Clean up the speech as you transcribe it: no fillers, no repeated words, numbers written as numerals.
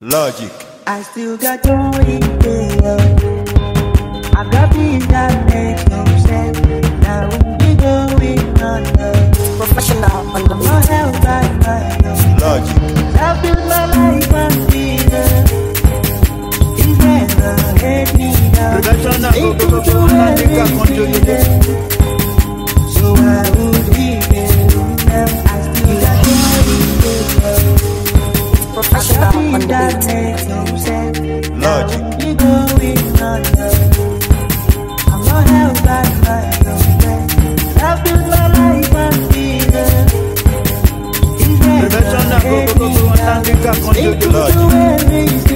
Logic. I still got joy in there. I got things that make no sense. Now we going under. Professional on the No help by my Logic. I built my life on freedom. It's never let me down. Ain't too everything. So I would be there. I still got joy in there. professional on the That beat. makes no sense. Logic. You going under. I'm not held back by no friend. I built my life on freedom. It's never let me down. Ain't too everything.